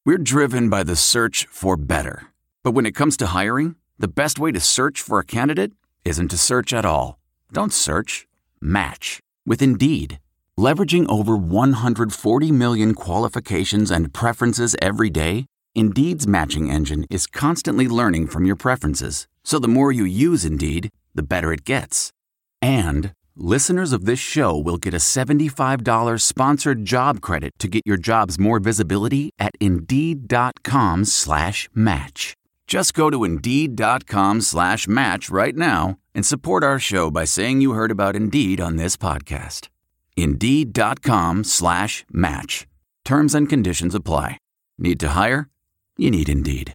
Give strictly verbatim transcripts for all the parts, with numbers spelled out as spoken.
We're driven by the search for better. But when it comes to hiring, the best way to search for a candidate isn't to search at all. Don't search. Match with Indeed. Leveraging over one hundred forty million qualifications and preferences every day, Indeed's matching engine is constantly learning from your preferences. So the more you use Indeed, the better it gets. And listeners of this show will get a seventy-five dollars sponsored job credit to get your jobs more visibility at Indeed.com slash match. Just go to Indeed.com slash match right now and support our show by saying you heard about Indeed on this podcast. Indeed.com slash match. Terms and conditions apply. Need to hire? You need Indeed.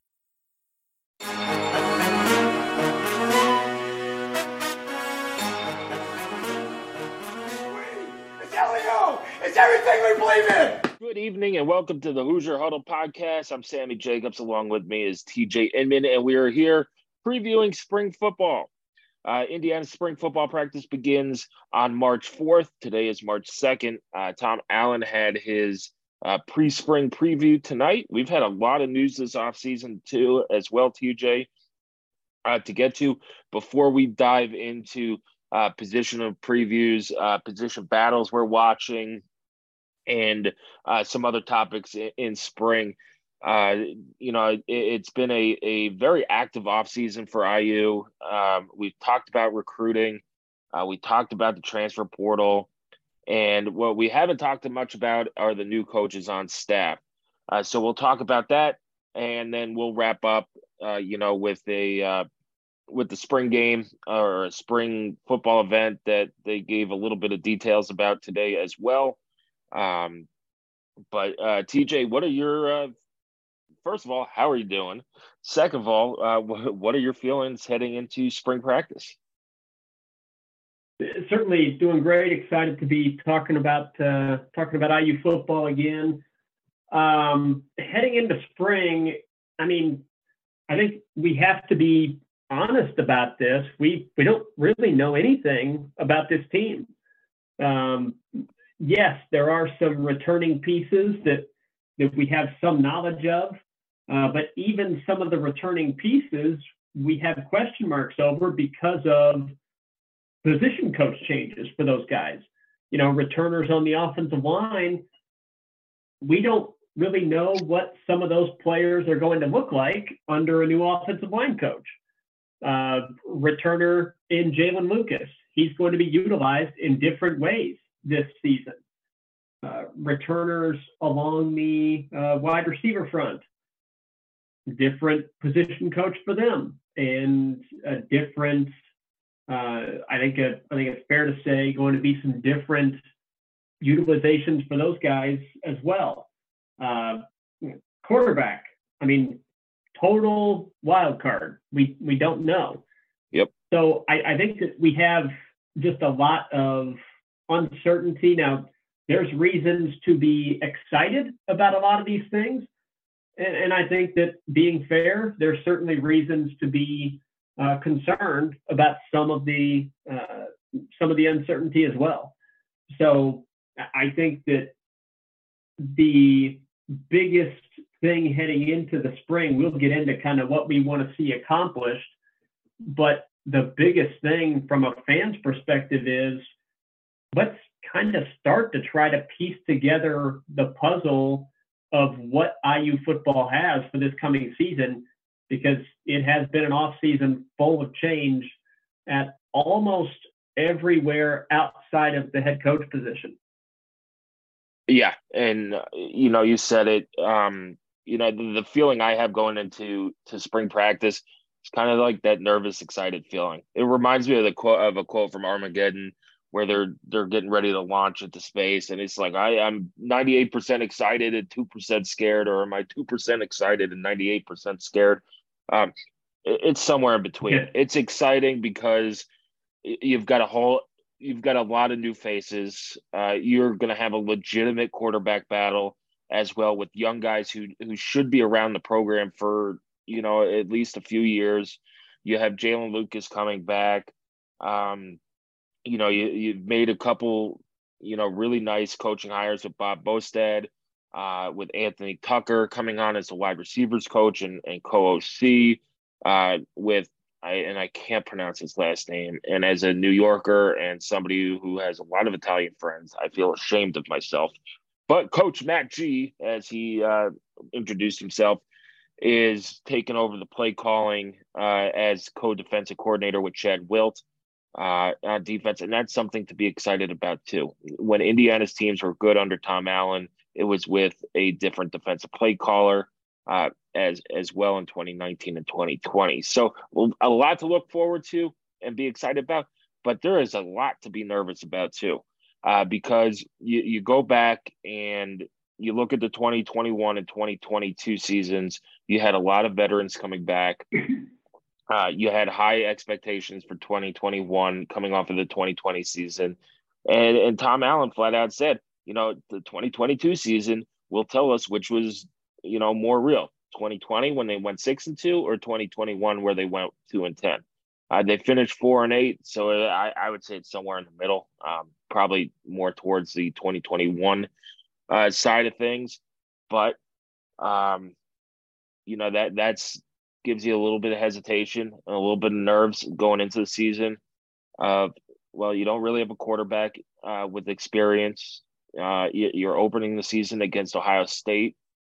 It's everything we believe in. Good evening and welcome to the Hoosier Huddle podcast. I'm Sammy Jacobs. Along with me is T J Inman, and we are here previewing spring football. Uh, Indiana's spring football practice begins on March fourth. Today is March second. Uh, Tom Allen had his uh, pre-spring preview tonight. We've had a lot of news this offseason too, as well, T J, uh, to get to before we dive into uh, positional previews, uh, position battles we're watching, and uh, some other topics in, in spring. Uh, you know, it, it's been a, a very active offseason for I U. Um, we've talked about recruiting. Uh, we talked about the transfer portal. And what we haven't talked much about are the new coaches on staff. Uh, so we'll talk about that, and then we'll wrap up, uh, you know, with a uh, with the spring game or a spring football event that they gave a little bit of details about today as well. Um, but uh, T J, what are your, uh, first of all, how are you doing? Second of all, uh, what are your feelings heading into spring practice? Certainly doing great. Excited to be talking about, uh, talking about I U football again. Um, heading into spring, I mean, I think we have to be honest about this. We, we don't really know anything about this team. Um, Yes, there are some returning pieces that, that we have some knowledge of, uh, but even some of the returning pieces we have question marks over because of position coach changes for those guys. You know, returners on the offensive line, we don't really know what some of those players are going to look like under a new offensive line coach. Uh, returner in Jalen Lucas, he's going to be utilized in different ways this season. Uh, returners along the uh, wide receiver front, different position coach for them, and a different. Uh, I think a, I think it's fair to say going to be some different utilizations for those guys as well. Uh, quarterback, I mean, total wild card. We we don't know. Yep. So I, I think that we have just a lot of uncertainty. Now, there's reasons to be excited about a lot of these things. And, and I think that being fair, there's certainly reasons to be uh, concerned about some of the uh, some of the uncertainty as well. So I think that the biggest thing heading into the spring, we'll get into kind of what we want to see accomplished. But the biggest thing from a fan's perspective is let's kind of start to try to piece together the puzzle of what I U football has for this coming season, because it has been an off season full of change at almost everywhere outside of the head coach position. Yeah. And, uh, you know, you said it, um, you know, the, the feeling I have going into to spring practice is kind of like that nervous, excited feeling. It reminds me of the quote of a quote from Armageddon, where they're they're getting ready to launch into space, and it's like I, I'm ninety-eight percent excited and two percent scared, or am I two percent excited and ninety-eight percent scared? Um, it, it's somewhere in between. Yeah. It's exciting because you've got a whole you've got a lot of new faces. Uh, you're going to have a legitimate quarterback battle as well with young guys who who should be around the program for you know at least a few years. You have Jalen Lucas coming back. Um, You know, you, you've made a couple, you know, really nice coaching hires with Bob Bostad. uh, with Anthony Tucker coming on as the wide receivers coach and, and co-O C uh, with, I, and I can't pronounce his last name. And as a New Yorker and somebody who has a lot of Italian friends, I feel ashamed of myself. But Coach Matt G, as he uh, introduced himself, is taking over the play calling uh, as co-defensive coordinator with Chad Wilt uh, on defense. And that's something to be excited about too. When Indiana's teams were good under Tom Allen, it was with a different defensive play caller uh, as, as well in twenty nineteen and twenty twenty. So a lot to look forward to and be excited about, but there is a lot to be nervous about too, uh, because you, you go back and you look at the twenty twenty-one and twenty twenty-two seasons, you had a lot of veterans coming back. Uh, you had high expectations for twenty twenty-one coming off of the twenty twenty season. And, and Tom Allen flat out said, you know, the twenty twenty-two season will tell us which was, you know, more real. twenty twenty when they went six and two, or twenty twenty-one where they went two and ten. Uh, they finished four and eight, so I, I would say it's somewhere in the middle, um, probably more towards the twenty twenty-one uh, side of things. But um, you know, that that's gives you a little bit of hesitation and a little bit of nerves going into the season. Uh, well, you don't really have a quarterback uh, with experience. Uh, you, you're opening the season against Ohio State.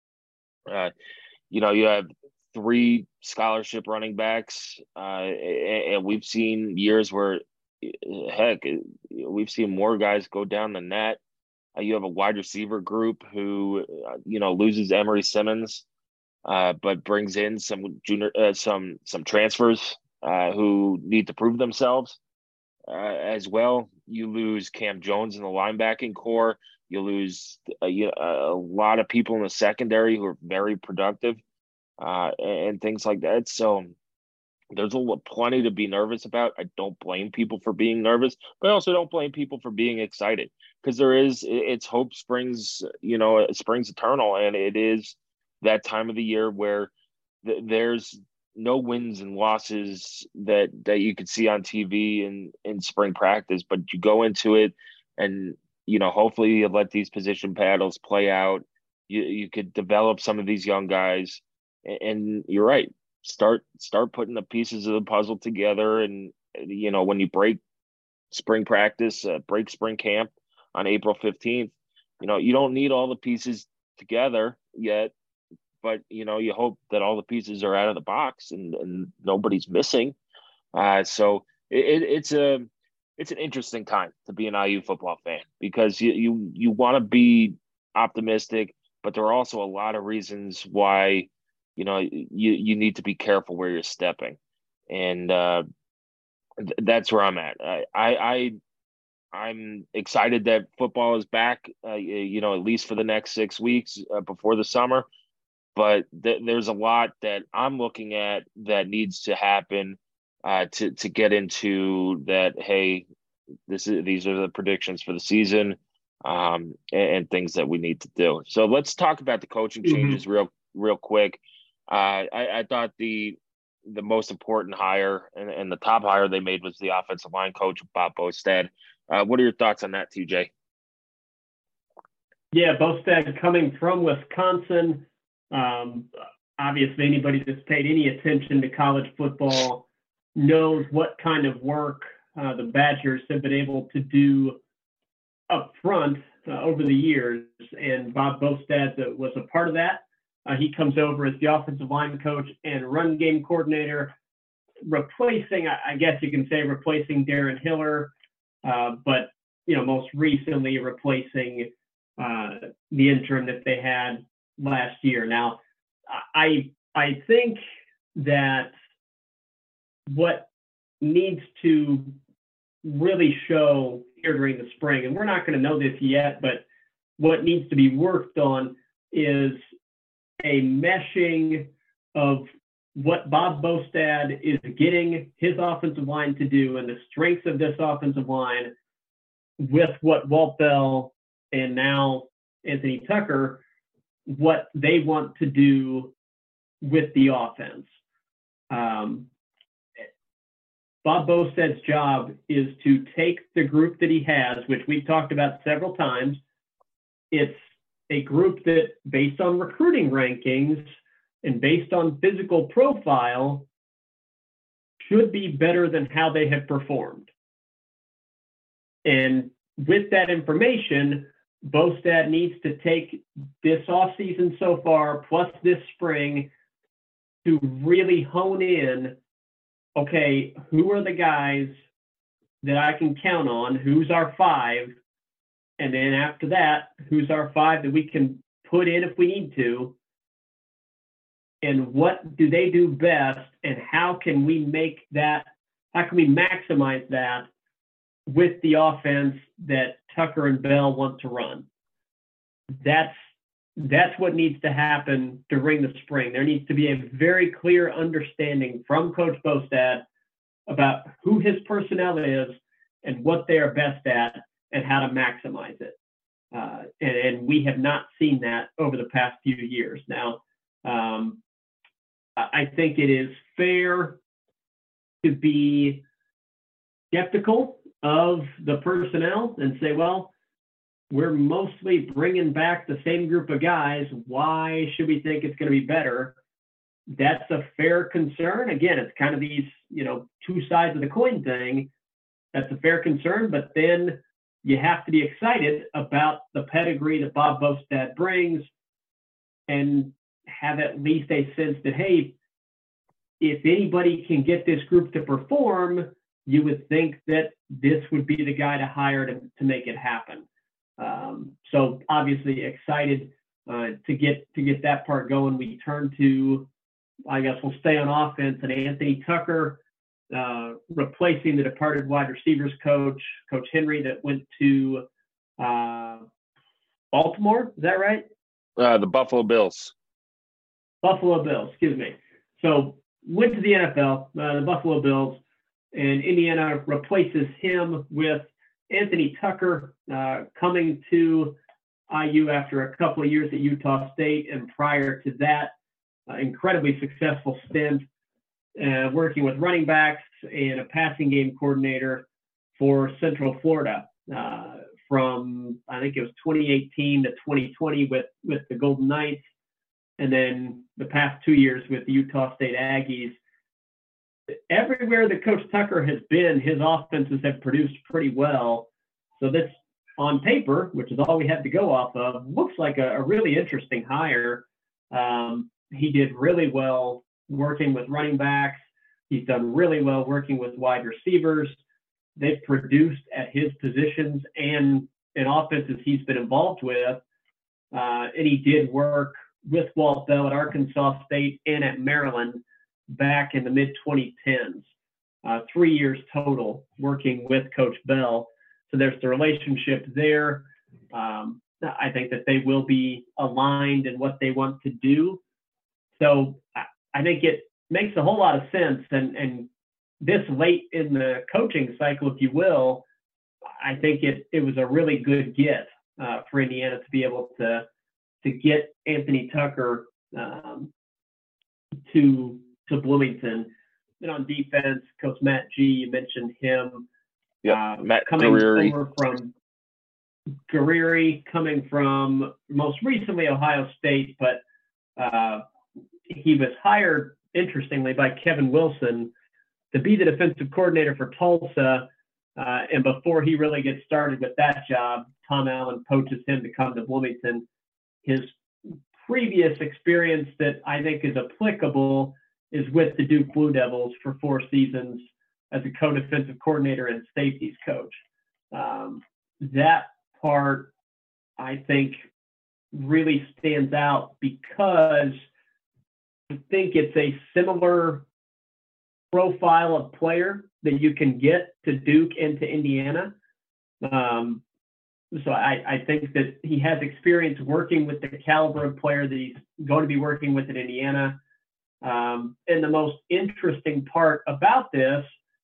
Uh, you know, you have three scholarship running backs, uh, and, and we've seen years where, heck, we've seen more guys go down than that. Uh, you have a wide receiver group who, uh, you know, loses Emery Simmons, uh, but brings in some junior, uh, some some transfers uh, who need to prove themselves uh, as well. You lose Cam Jones in the linebacking core. You lose a, a lot of people in the secondary who are very productive uh, and, and things like that. So there's a plenty to be nervous about. I don't blame people for being nervous, but I also don't blame people for being excited, because there is, it's hope springs, you know, it springs eternal. And it is that time of the year where th- there's no wins and losses that, that you could see on T V in, in spring practice, but you go into it and, you know, hopefully you let these position battles play out. You, you could develop some of these young guys, and, and you're right. Start start putting the pieces of the puzzle together, and you know, when you break spring practice, uh, break spring camp on April fifteenth, you know, you don't need all the pieces together yet, but you know, you hope that all the pieces are out of the box and, and nobody's missing. Uh, so it, it's a it's an interesting time to be an I U football fan, because you you you want to be optimistic, but there are also a lot of reasons why, you know, you, you need to be careful where you're stepping. And uh, th- that's where I'm at. I, I, I, I'm excited that football is back, uh, you know, at least for the next six weeks uh, before the summer. But th- there's a lot that I'm looking at that needs to happen uh, to, to get into that, hey, this is, these are the predictions for the season um, and, and things that we need to do. So let's talk about the coaching changes mm-hmm. real, real quick. Uh, I, I thought the the most important hire and, and the top hire they made was the offensive line coach, Bob Bostad. Uh, what are your thoughts on that, T J? Yeah, Bostad coming from Wisconsin. Um, obviously, anybody that's paid any attention to college football knows what kind of work uh, the Badgers have been able to do up front uh, over the years, and Bob Bostad uh, was a part of that. Uh, he comes over as the offensive line coach and run game coordinator, replacing, I guess you can say, replacing Darren Hiller, uh, but, you know, most recently replacing uh, the interim that they had last year. Now, I I think that what needs to really show here during the spring, and we're not going to know this yet, but what needs to be worked on is a meshing of what Bob Bostad is getting his offensive line to do and the strengths of this offensive line with what Walt Bell and now Anthony Tucker, what they want to do with the offense. Um, Bob Bostad's job is to take the group that he has, which we've talked about several times. It's a group that, based on recruiting rankings and based on physical profile, should be better than how they have performed. And with that information, Bostad needs to take this offseason so far, plus this spring, to really hone in, okay, who are the guys that I can count on? Who's our five? And then after that, who's our five that we can put in if we need to? And what do they do best? And how can we make that, how can we maximize that with the offense that Tucker and Bell want to run? That's that's what needs to happen during the spring. There needs to be a very clear understanding from Coach Bostad about who his personnel is and what they are best at and how to maximize it. Uh, and, and we have not seen that over the past few years. Now, um, I think it is fair to be skeptical of the personnel and say, well, we're mostly bringing back the same group of guys. Why should we think it's going to be better? That's a fair concern. Again, it's kind of these, you know, two sides of the coin thing. That's a fair concern, but then you have to be excited about the pedigree that Bob Bostad brings and have at least a sense that, hey, if anybody can get this group to perform, you would think that this would be the guy to hire to, to make it happen. Um, so obviously excited uh, to get to get that part going. We turn to, I guess we'll stay on offense, and Anthony Tucker uh, replacing the departed wide receivers coach, Coach Henry, that went to uh, Baltimore. Is that right? Uh, the Buffalo Bills. Buffalo Bills, excuse me. So went to the N F L, uh, the Buffalo Bills, and Indiana replaces him with Anthony Tucker, uh, coming to I U after a couple of years at Utah State, and prior to that, uh, incredibly successful stint uh, working with running backs and a passing game coordinator for Central Florida uh, from, I think it was twenty eighteen to twenty twenty with, with the Golden Knights, and then the past two years with the Utah State Aggies. Everywhere that Coach Tucker has been, his offenses have produced pretty well. So this, on paper, which is all we had to go off of, looks like a, a really interesting hire. Um, he did really well working with running backs. He's done really well working with wide receivers. They've produced at his positions and in offenses he's been involved with. Uh, and he did work with Walt Bell at Arkansas State and at Maryland back in the mid twenty tens, uh, three years total working with Coach Bell. So there's the relationship there. Um, I think that they will be aligned in what they want to do. So I, I think it makes a whole lot of sense. And, and this late in the coaching cycle, if you will, I think it, it was a really good get uh, for Indiana to be able to, to get Anthony Tucker um, to to Bloomington. And on defense, Coach Matt G, you mentioned him. Yeah, uh, Matt coming Guerrieri. over from Guerrieri, coming from most recently Ohio State, but uh, he was hired, interestingly, by Kevin Wilson to be the defensive coordinator for Tulsa. Uh, and before he really gets started with that job, Tom Allen poaches him to come to Bloomington. His previous experience that I think is applicable is with the Duke Blue Devils for four seasons as a co-defensive coordinator and safeties coach. Um, that part, I think, really stands out because I think it's a similar profile of player that you can get to Duke and to Indiana. Um, so I, I think that he has experience working with the caliber of player that he's going to be working with in Indiana. Um, and the most interesting part about this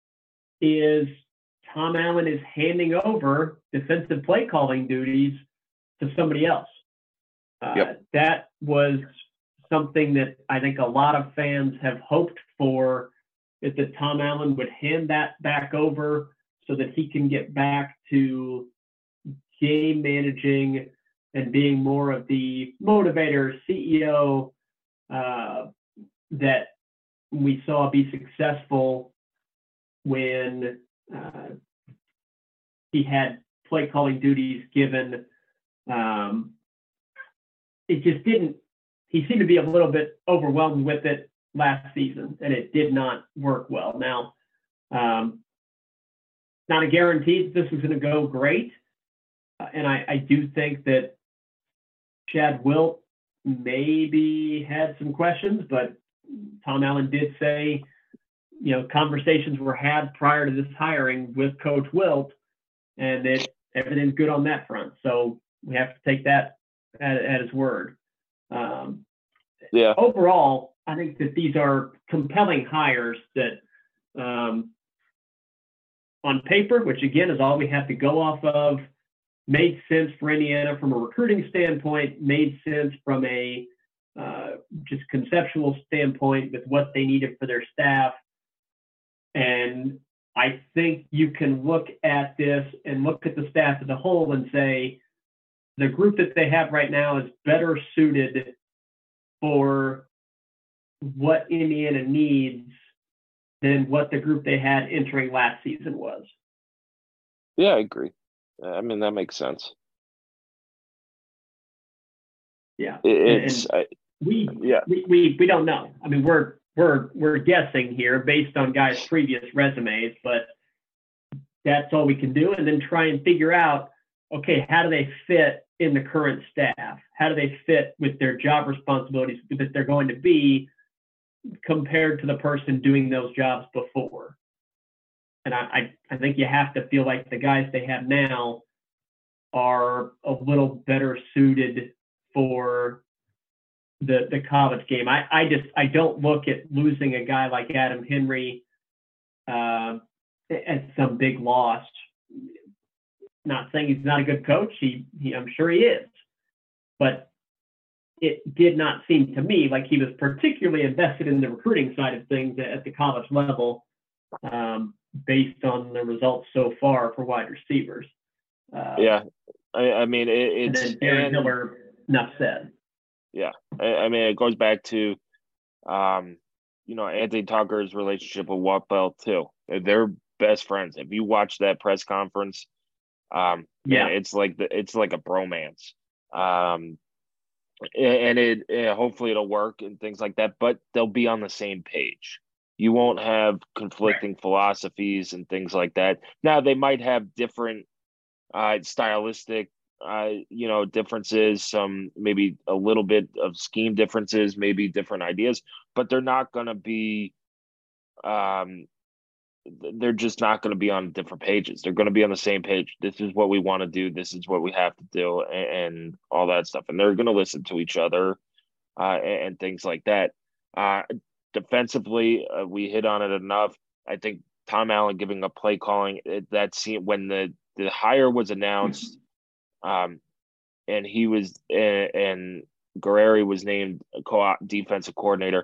is Tom Allen is handing over defensive play calling duties to somebody else. Uh, yep. That was something that I think a lot of fans have hoped for, is that Tom Allen would hand that back over so that he can get back to game managing and being more of the motivator, C E O uh, that we saw be successful when uh, he had play calling duties given. Um, it just didn't, he seemed to be a little bit overwhelmed with it last season, and it did not work well. Now, um, not a guarantee that this is going to go great. Uh, and I, I do think that Chad Wilt maybe had some questions, but Tom Allen did say, you know, conversations were had prior to this hiring with Coach Wilt, and that everything's good on that front. So we have to take that at, at his word. Um, yeah. Overall, I think that these are compelling hires that um, on paper, which again is all we have to go off of, made sense for Indiana from a recruiting standpoint, made sense from a uh, just conceptual standpoint with what they needed for their staff. And I think you can look at this and look at the staff as a whole and say the group that they have right now is better suited for what Indiana needs than what the group they had entering last season was. Yeah, I agree. I mean, that makes sense. Yeah. It's and, and I, we, yeah. we, we, we don't know. I mean, we're, we're, we're guessing here based on guys' previous resumes, but that's all we can do. And then try and figure out, okay, how do they fit in the current staff? How do they fit with their job responsibilities that they're going to be compared to the person doing those jobs before? And I, I, I think you have to feel like the guys they have now are a little better suited for the the college game. I, I just I don't look at losing a guy like Adam Henry uh, as some big loss. Not saying he's not a good coach. He, he I'm sure he is, but it did not seem to me like he was particularly invested in the recruiting side of things at the college level, um, based on the results so far for wide receivers. Uh, yeah, I, I mean it, it's and then Darren and, Miller, enough said. Yeah, I, I mean it goes back to, um, you know, Anthony Tucker's relationship with Walt Bell too. They're best friends. If you watch that press conference, um, yeah, man, it's like the it's like a bromance. Um, and it, it hopefully it'll work and things like that, but they'll be on the same page. You won't have conflicting right. philosophies and things like that. Now they might have different uh, stylistic, uh, you know, differences, some maybe a little bit of scheme differences, maybe different ideas, but they're not going to be, um, they're just not going to be on different pages. They're going to be on the same page. This is what we want to do. This is what we have to do, and, and all that stuff. And they're going to listen to each other uh, and, and things like that. Uh, defensively, uh, we hit on it enough. I think Tom Allen giving up play calling, it, that scene when the, the hire was announced, um, and he was and, and Guerreri was named co defensive coordinator,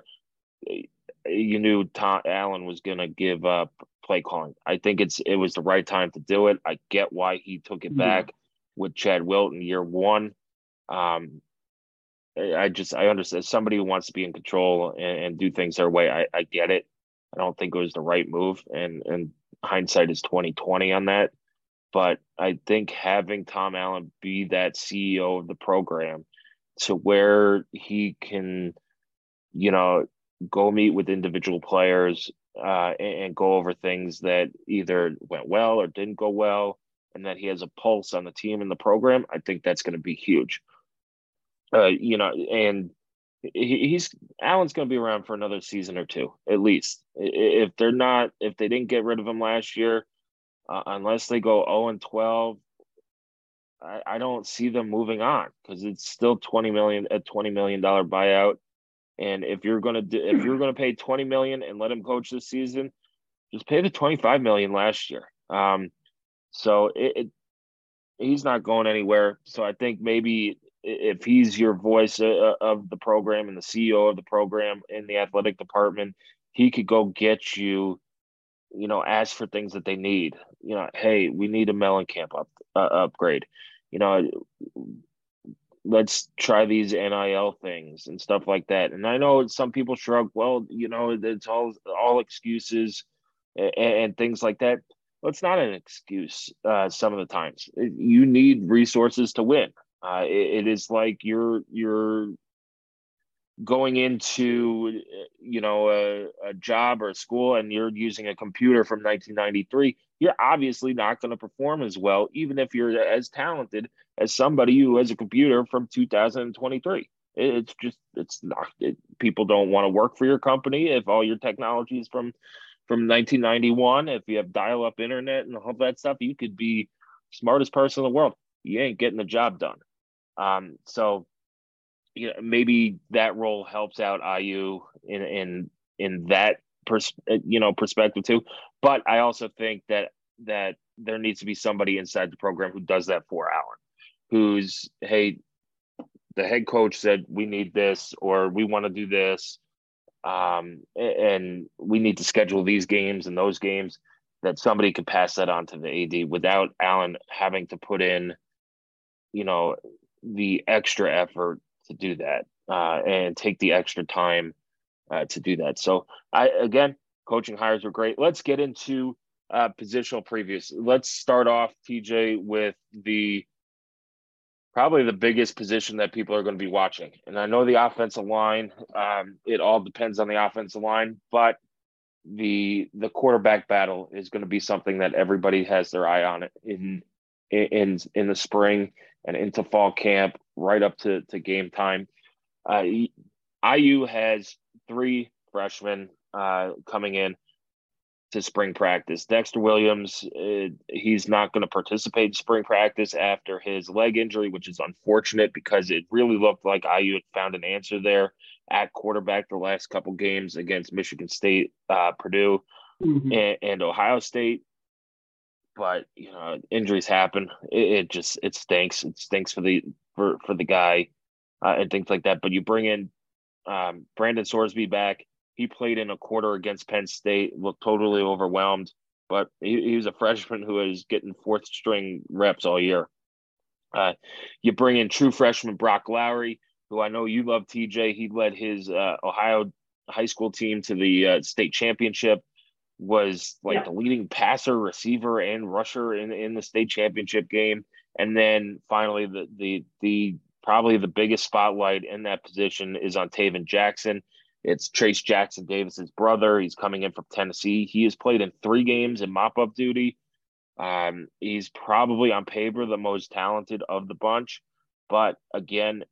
you knew Tom Allen was going to give up play calling. I think it's it was the right time to do it. I get why he took it back yeah. with Chad Wilt in year one. Um, I just I understand somebody who wants to be in control and, and do things their way. I, I get it. I don't think it was the right move, and and hindsight is twenty twenty on that. But I think having Tom Allen be that C E O of the program to where he can, you know, go meet with individual players uh, and, and go over things that either went well or didn't go well, and that he has a pulse on the team and the program, I think that's going to be huge. Uh, you know, and he, he's Allen's going to be around for another season or two, at least. If they're not, if they didn't get rid of him last year, uh, unless they go oh and twelve, I, I don't see them moving on because it's still twenty million a twenty million dollar buyout. And if you're gonna do, if you're gonna pay twenty million and let him coach this season, just pay the twenty-five million last year. Um, so it, it he's not going anywhere. So I think maybe if he's your voice uh, of the program and the C E O of the program in the athletic department, he could go get you, you know, ask for things that they need. You know, hey, we need a Mellencamp up uh, upgrade. You know, let's try these N I L things and stuff like that. And I know some people shrug, well, you know, it's all all excuses and, and things like that. Well, it's not an excuse uh, some of the times. You need resources to win. Uh, it, it is like you're you're going into, you know, a, a job or a school and you're using a computer from nineteen ninety-three. You're obviously not going to perform as well, even if you're as talented as somebody who has a computer from two thousand twenty-three. It's just, it's not, it, people don't want to work for your company if all your technology is from, from nineteen ninety-one. If you have dial-up internet and all that stuff, you could be smartest person in the world. You ain't getting the job done. Um, so, you know, maybe that role helps out I U in, in, in that pers- you know, perspective too. But I also think that, that there needs to be somebody inside the program who does that for Allen, who's, hey, the head coach said we need this, or we want to do this, um, and we need to schedule these games and those games, that somebody could pass that on to the A D without Allen having to put in, you know, the extra effort to do that uh, and take the extra time uh, to do that. So I, again, coaching hires were great. Let's get into uh, positional previews. Let's start off, T J, with the probably the biggest position that people are going to be watching. And I know the offensive line, um, it all depends on the offensive line, but the the quarterback battle is going to be something that everybody has their eye on in in in the spring and into fall camp, right up to, to game time. Uh, I U has three freshmen uh, coming in to spring practice. Dexter Williams, uh, he's not going to participate in spring practice after his leg injury, which is unfortunate because it really looked like I U had found an answer there at quarterback the last couple games against Michigan State, uh, Purdue, mm-hmm. and, and Ohio State. But, you know, injuries happen. It, it just, it stinks. It stinks for the, for, for the guy uh, and things like that. But you bring in um, Brandon Sorsby back. He played in a quarter against Penn State, looked totally overwhelmed, but he, he was a freshman who is getting fourth string reps all year. Uh, you bring in true freshman Brock Lowry, who I know you love, T J. He led his uh, Ohio high school team to the uh, state championship, was like yeah. the leading passer, receiver, and rusher in, in the state championship game. And then finally, the the the probably the biggest spotlight in that position is on Taven Jackson. It's Trace Jackson Davis's brother. He's coming in from Tennessee. He has played in three games in mop-up duty. Um, he's probably on paper the most talented of the bunch. But again,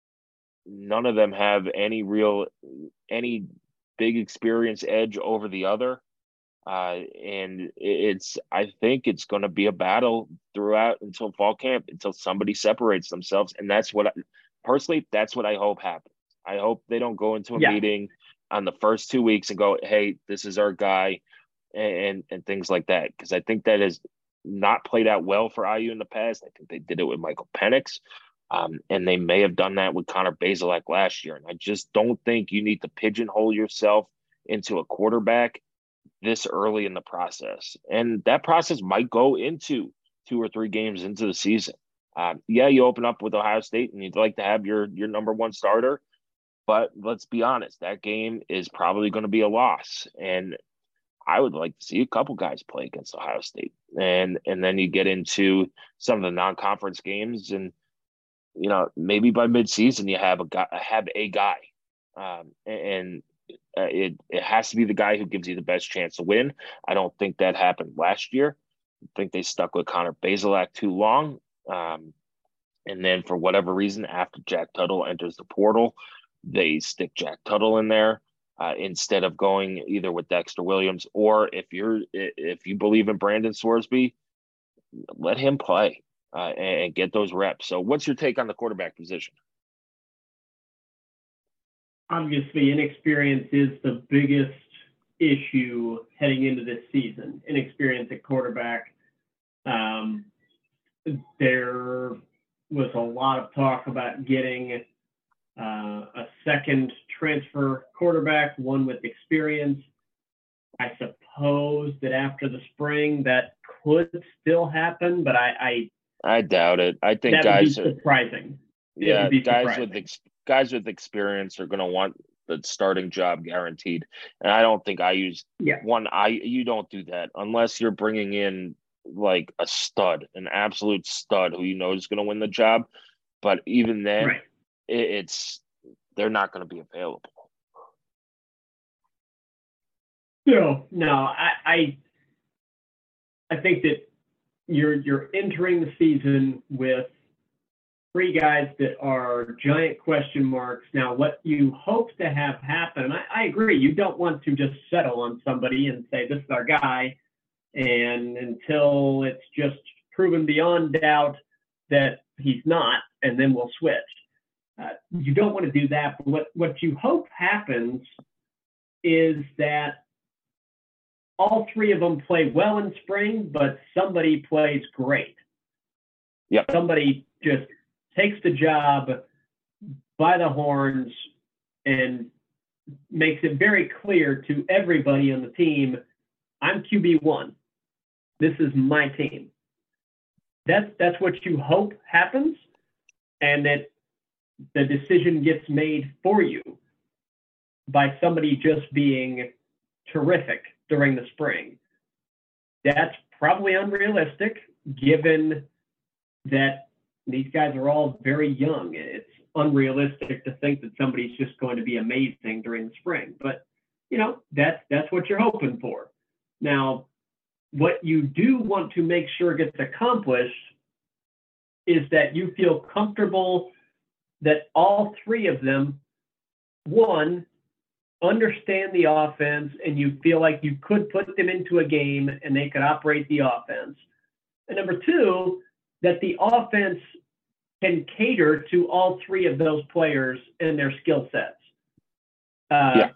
none of them have any real, any big experience edge over the other. Uh, and it's, I think it's going to be a battle throughout until fall camp, until somebody separates themselves. And that's what I, personally, that's what I hope happens. I hope they don't go into a yeah. meeting on the first two weeks and go, hey, this is our guy, and, and, and things like that. Because I think that has not played out well for I U in the past. I think they did it with Michael Penix. Um, and they may have done that with Connor Bazelak last year. And I just don't think you need to pigeonhole yourself into a quarterback this early in the process. And that process might go into two or three games into the season. Um, yeah, you open up with Ohio State and you'd like to have your, your number one starter, but let's be honest, that game is probably going to be a loss. And I would like to see a couple guys play against Ohio State. And, and then you get into some of the non-conference games and, you know, maybe by midseason you have a guy, have a guy, um, and uh, it it has to be the guy who gives you the best chance to win. I don't think that happened last year. I think they stuck with Connor Bazelak too long, um, and then for whatever reason, after Jack Tuttle enters the portal, they stick Jack Tuttle in there uh, instead of going either with Dexter Williams, or if you're if you believe in Brandon Sorsby, let him play. Uh, and get those reps. So what's your take on the quarterback position? Obviously, inexperience is the biggest issue heading into this season. Inexperience at quarterback. Um, there was a lot of talk about getting uh, a second transfer quarterback, one with experience. I suppose that after the spring that could still happen, but I, I I doubt it. I think that guys would be surprising. Yeah, be guys surprising. with ex- guys with experience are going to want the starting job guaranteed, and I don't think I use Yeah. one. I you don't do that unless you're bringing in like a stud, an absolute stud who you know is going to win the job. But even then, Right. it, it's they're not going to be available. No, no, I, I, I think that you're you're entering the season with three guys that are giant question marks. Now, what you hope to have happen, I, I agree, you don't want to just settle on somebody and say, this is our guy, and until it's just proven beyond doubt that he's not, and then we'll switch. Uh, you don't want to do that, but what, what you hope happens is that all three of them play well in spring, but somebody plays great. Yep. Somebody just takes the job by the horns and makes it very clear to everybody on the team, I'm Q B one. This is my team. That's that's what you hope happens, and that the decision gets made for you by somebody just being terrific during the spring. That's probably unrealistic, given that these guys are all very young. It's unrealistic to think that somebody's just going to be amazing during the spring. But, you know, that's that's what you're hoping for. Now, what you do want to make sure gets accomplished is that you feel comfortable that all three of them, one, understand the offense, and you feel like you could put them into a game and they could operate the offense. And number two, that the offense can cater to all three of those players and their skill sets. Uh, yeah.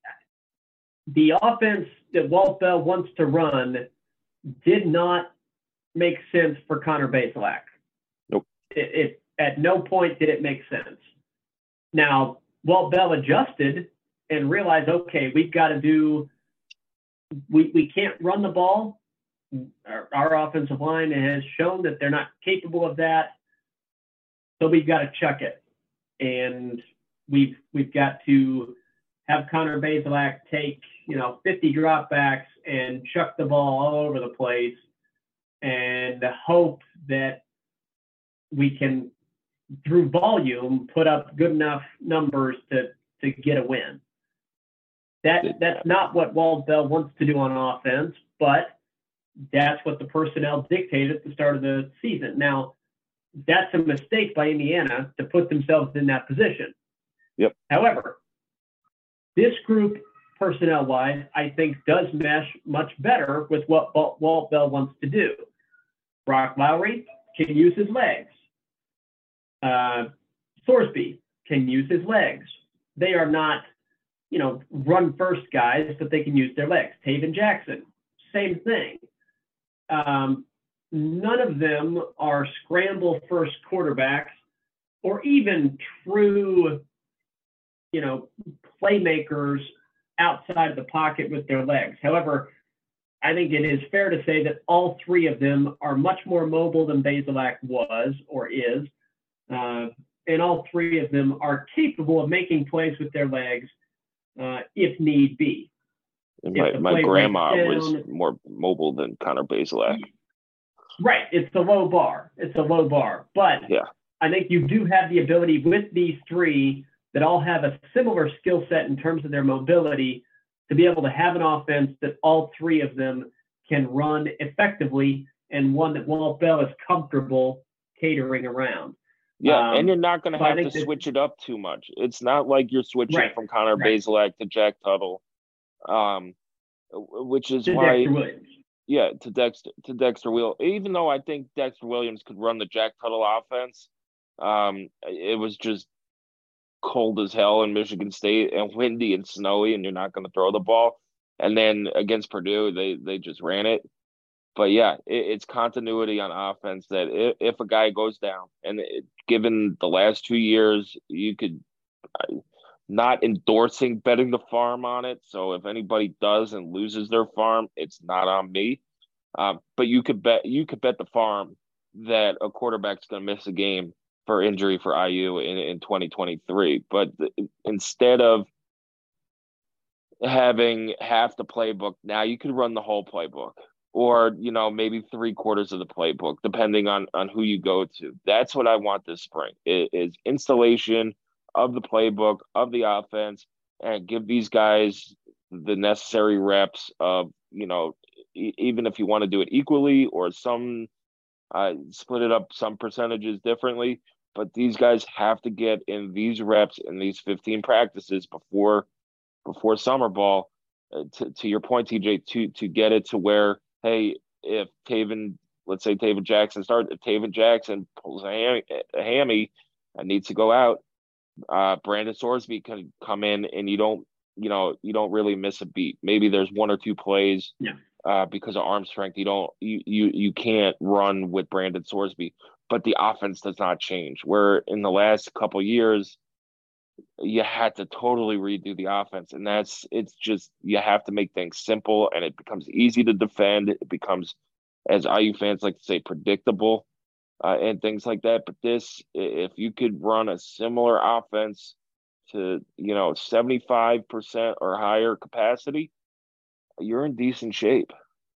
The offense that Walt Bell wants to run did not make sense for Connor Bazelak. Nope. It, it at no point did it make sense. Now, Walt Bell adjusted and realized, okay, we've got to do, we, we can't run the ball. Our, our offensive line has shown that they're not capable of that. So we've got to chuck it. And we've, we've got to have Connor Bazelak take, you know, fifty dropbacks and chuck the ball all over the place and hope that we can, through volume, put up good enough numbers to, to get a win. That That's not what Walt Bell wants to do on offense, but that's what the personnel dictated at the start of the season. Now, that's a mistake by Indiana to put themselves in that position. Yep. However, this group, personnel-wise, I think does mesh much better with what Walt Bell wants to do. Brock Lowry can use his legs. Uh, Sorsby can use his legs. They are not, you know, run-first guys, but they can use their legs. Taven Jackson, same thing. Um, none of them are scramble-first quarterbacks or even true, you know, playmakers outside of the pocket with their legs. However, I think it is fair to say that all three of them are much more mobile than Bazelak was or is, uh, and all three of them are capable of making plays with their legs uh, if need be. My, my grandma down, was more mobile than Connor Bazelak. Right. It's a low bar. It's a low bar. But yeah. I think you do have the ability with these three that all have a similar skill set in terms of their mobility to be able to have an offense that all three of them can run effectively and one that Walt Bell is comfortable catering around. Yeah, um, and you're not going to so have to that, switch it up too much. It's not like you're switching right, from Connor right. Bazelak to Jack Tuttle, um, which is to why Dexter Williams. Yeah, to Dexter to Dexter Will. Even though I think Dexter Williams could run the Jack Tuttle offense, um, it was just cold as hell in Michigan State and windy and snowy, and you're not going to throw the ball. And then against Purdue, they they just ran it. But yeah, it, it's continuity on offense that if, if a guy goes down, and it, given the last two years, you could uh, not endorsing betting the farm on it. So if anybody does and loses their farm, it's not on me. Um, but you could bet you could bet the farm that a quarterback's going to miss a game for injury for I U in, in twenty twenty-three. But instead of having half the playbook, now you could run the whole playbook, or, you know, maybe three quarters of the playbook, depending on, on who you go to. That's what I want this spring, is installation of the playbook, of the offense, and give these guys the necessary reps of, you know, e- even if you want to do it equally or some uh, split it up some percentages differently, but these guys have to get in these reps in these fifteen practices before before summer ball. Uh, to, to your point, T J, to to get it to where, hey, if Taven, let's say Taven Jackson starts, if Taven Jackson pulls a, ham, a hammy and needs to go out, uh, Brandon Sorsby can come in, and you don't, you know, you don't really miss a beat. Maybe there's one or two plays yeah. uh, because of arm strength. You don't, you you you can't run with Brandon Sorsby, but the offense does not change. Where in the last couple of years, you had to totally redo the offense, and that's it's just you have to make things simple, and it becomes easy to defend. It becomes, as I U fans like to say, predictable, uh, and things like that. But this, if you could run a similar offense to, you know, seventy-five percent or higher capacity, you're in decent shape.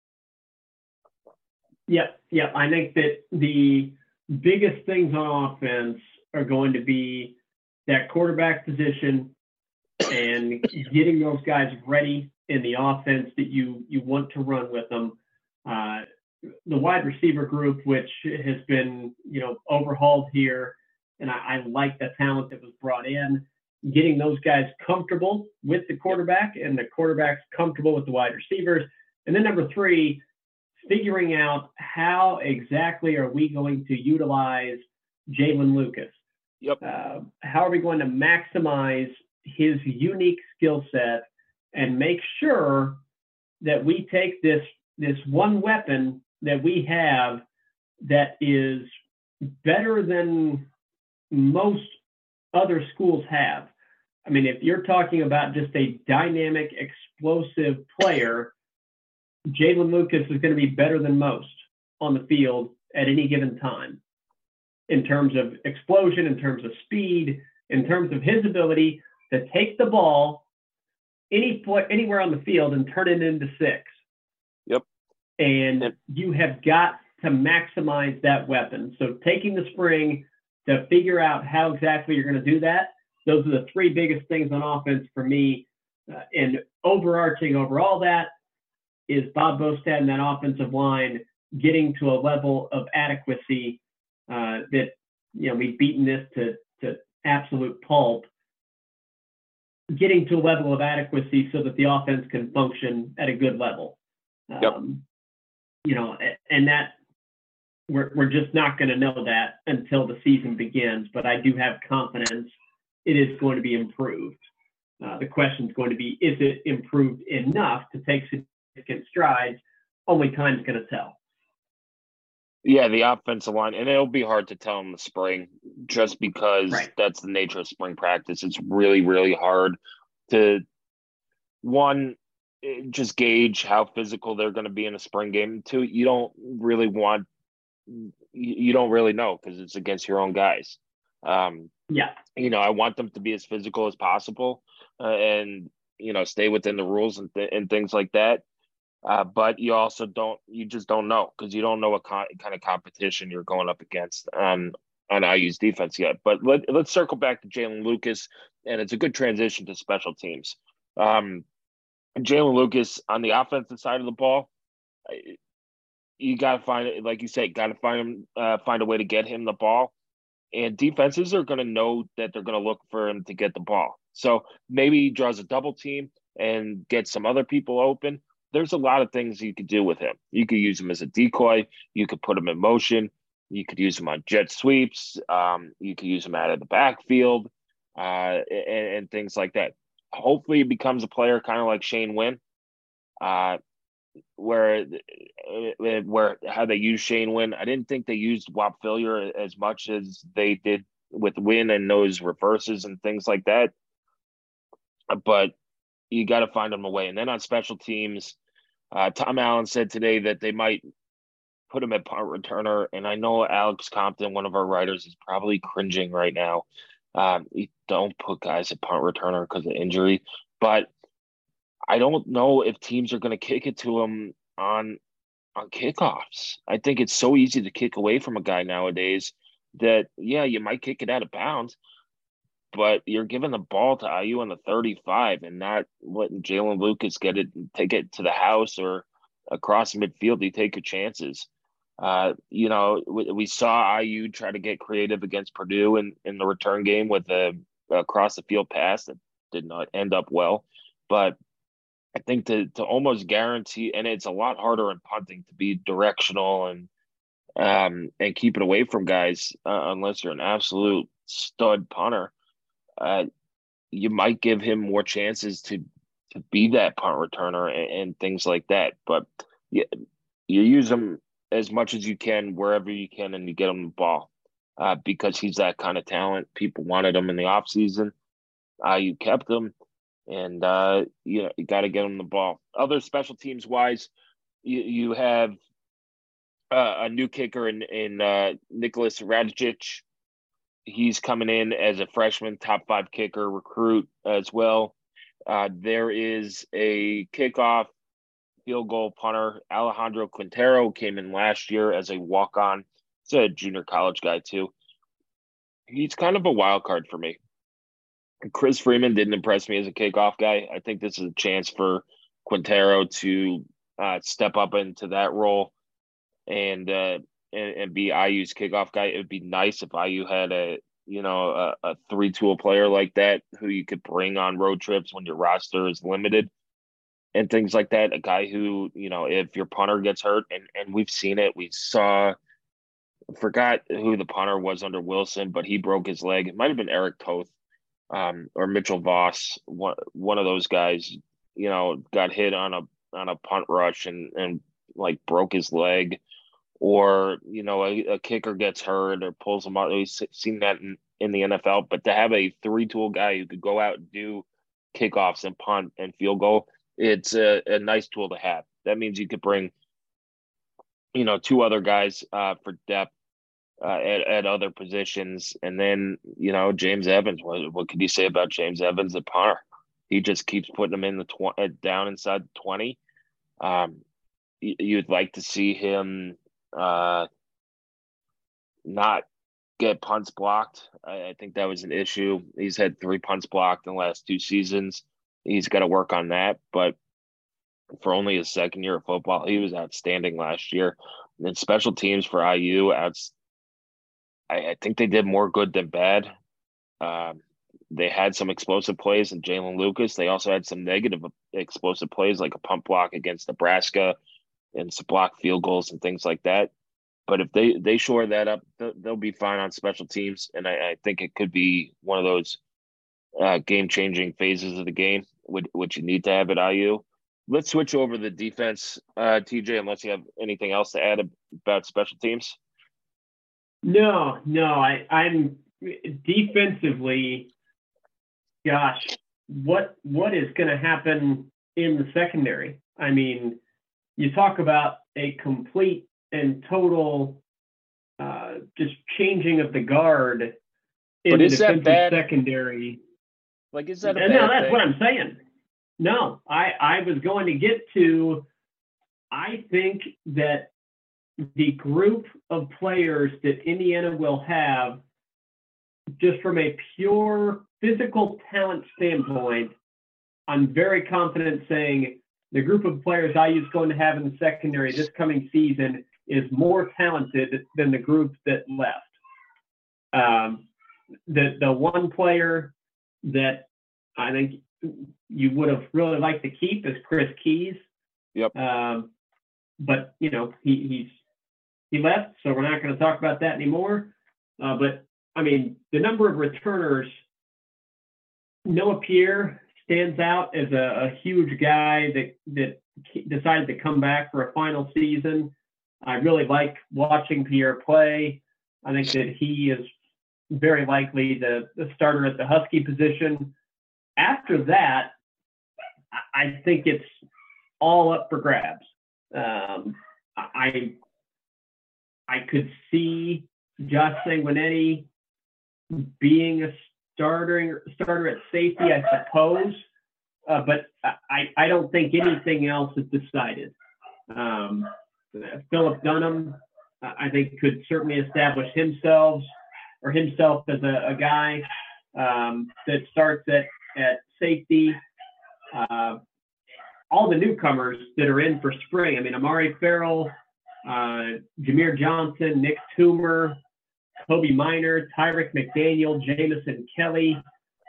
Yeah, yeah. I think that the biggest things on offense are going to be that quarterback position and getting those guys ready in the offense that you you want to run with them. Uh, the wide receiver group, which has been, you know, overhauled here, and I, I like the talent that was brought in. Getting those guys comfortable with the quarterback and the quarterback's comfortable with the wide receivers. And then number three, figuring out how exactly are we going to utilize Jaylin Lucas. Yep. Uh, how are we going to maximize his unique skill set and make sure that we take this this one weapon that we have that is better than most other schools have. I mean, if you're talking about just a dynamic, explosive player, Jaylin Lucas is going to be better than most on the field at any given time in terms of explosion, in terms of speed, in terms of his ability to take the ball any anywhere on the field and turn it into six. Yep. And yep. You have got to maximize that weapon. So taking the spring to figure out how exactly you're going to do that, those are the three biggest things on offense for me. Uh, and overarching over all that is Bob Bostad and that offensive line getting to a level of adequacy uh, that, you know, we've beaten this to, to absolute pulp, getting to a level of adequacy so that the offense can function at a good level. Um, yep. You know, and that we're, we're just not going to know that until the season begins, but I do have confidence it is going to be improved. Uh, the question is going to be, is it improved enough to take significant strides? Only time's going to tell. Yeah, the offensive line, and it'll be hard to tell in the spring just because right. that's the nature of spring practice. It's really, really hard to, one, just gauge how physical they're going to be in a spring game. Two, you don't really want, you don't really know because it's against your own guys. Um, yeah. You know, I want them to be as physical as possible uh, and, you know, stay within the rules and, th- and things like that. Uh, but you also don't, you just don't know because you don't know what con- kind of competition you're going up against on, on I U's defense yet. But let, let's circle back to Jaylin Lucas, and it's a good transition to special teams. Um, Jaylin Lucas on the offensive side of the ball, you got to find it, like you said, got to find him, uh, find a way to get him the ball. And defenses are going to know that they're going to look for him to get the ball. So maybe he draws a double team and gets some other people open. There's a lot of things you could do with him. You could use him as a decoy. You could put him in motion. You could use him on jet sweeps. Um, you could use him out of the backfield uh, and, and things like that. Hopefully he becomes a player kind of like Shane Wynn, uh, where where how they use Shane Wynn. I didn't think they used Whop Philyor as much as they did with Wynn and those reverses and things like that. But you got to find them a way. And then on special teams, uh, Tom Allen said today that they might put him at punt returner. And I know Alex Compton, one of our writers, is probably cringing right now. Um, you don't put guys at punt returner because of injury, but I don't know if teams are going to kick it to him on on kickoffs. I think it's so easy to kick away from a guy nowadays that, yeah, you might kick it out of bounds, but you're giving the ball to I U on the thirty-five and not letting Jalen Lucas get it, take it to the house or across midfield. You take your chances. Uh, you know, we, we saw I U try to get creative against Purdue in, in the return game with a, a across the field pass that did not end up well. But I think to to almost guarantee, and it's a lot harder in punting to be directional and um and keep it away from guys uh, unless you're an absolute stud punter. Uh, you might give him more chances to to be that punt returner and, and things like that. But you, you use him as much as you can wherever you can, and you get him the ball uh, because he's that kind of talent. People wanted him in the offseason. Uh, you kept him. And, uh, you know, you got to get him the ball. Other special teams wise, you, you have uh, a new kicker in, in uh, Nicholas Radjic. He's coming in as a freshman, top five kicker recruit as well. Uh, there is a kickoff field goal punter. Alejandro Quintero came in last year as a walk-on. He's a junior college guy, too. He's kind of a wild card for me. Chris Freeman didn't impress me as a kickoff guy. I think this is a chance for Quintero to uh, step up into that role and, uh, and and be I U's kickoff guy. It would be nice if I U had a you know a, a three tool player like that who you could bring on road trips when your roster is limited and things like that. A guy who, you know, if your punter gets hurt, and and we've seen it. We saw. Forgot who the punter was under Wilson, but he broke his leg. It might have been Eric Toth. Um, or Mitchell Voss, one one of those guys, you know, got hit on a on a punt rush and and like broke his leg, or you know, a, a kicker gets hurt or pulls him out. We've seen that in, in the N F L. But to have a three tool guy who could go out and do kickoffs and punt and field goal, it's a, a nice tool to have. That means you could bring, you know, two other guys uh, for depth. Uh, at, at other positions. And then, you know, James Evans, what, what could you say about James Evans, the punter? He just keeps putting them in the tw- down inside the twenty. Um, y- you'd like to see him uh, not get punts blocked. I, I think that was an issue. He's had three punts blocked in the last two seasons. He's got to work on that. But for only his second year of football, he was outstanding last year. And then special teams for I U, outs- I, I think they did more good than bad. Um, they had some explosive plays in Jalen Lucas. They also had some negative explosive plays like a pump block against Nebraska and some block field goals and things like that. But if they, they shore that up, they'll, they'll be fine on special teams. And I, I think it could be one of those uh, game-changing phases of the game, which, which you need to have at I U. Let's switch over to the defense, uh, T J, unless you have anything else to add about special teams. No, no, I, I'm defensively, gosh, what what is going to happen in the secondary? I mean, you talk about a complete and total uh, just changing of the guard in but the is defensive that bad? Secondary. Like, is that a no, bad no, that's thing? what I'm saying. No, I, I was going to get to, I think that the group of players that Indiana will have, just from a pure physical talent standpoint, I'm very confident saying the group of players I U is going to have in the secondary this coming season is more talented than the group that left. Um, the the one player that I think you would have really liked to keep is Chris Keys. Yep. Um, but you know he he's he left, so we're not going to talk about that anymore. Uh, but I mean, the number of returners, Noah Pierre stands out as a, a huge guy that that decided to come back for a final season. I really like watching Pierre play. I think that he is very likely the, the starter at the Husky position. After that, I think it's all up for grabs. Um, I I could see Josh Sanguinetti being a starter starter at safety, I suppose, uh, but I, I don't think anything else is decided. Um, Philip Dunham, I think, could certainly establish himself or himself as a, a guy um, that starts at, at safety. Uh, all the newcomers that are in for spring. I mean, Amari Farrell, uh, Jameer Johnson, Nick Toomer, Kobe Minor, Tyrick McDaniel, Jamison Kelly.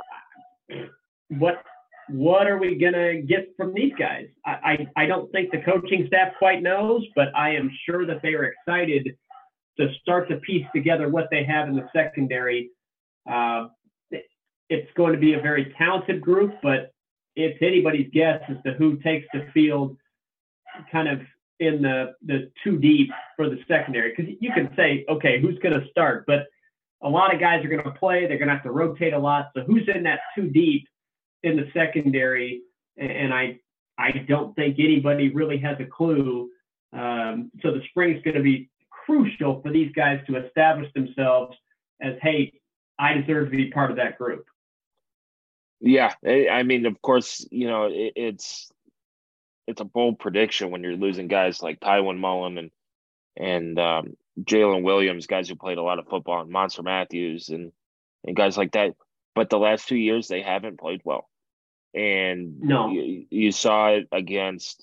What what are we gonna get from these guys? I, I, I don't think the coaching staff quite knows, but I am sure that they are excited to start to piece together what they have in the secondary. Uh, it's going to be a very talented group, but it's anybody's guess as to who takes the field kind of in the, the two deep for the secondary. Because you can say, okay, who's going to start? But a lot of guys are going to play. They're going to have to rotate a lot. So who's in that two deep in the secondary? And I I don't think anybody really has a clue. Um, so the spring is going to be crucial for these guys to establish themselves as, hey, I deserve to be part of that group. Yeah, I mean, of course, you know, it, it's it's a bold prediction when you're losing guys like Tywin Mullen and and um, Jalen Williams, guys who played a lot of football, and Monster Matthews and and guys like that. But the last two years, they haven't played well, and no, you, you saw it against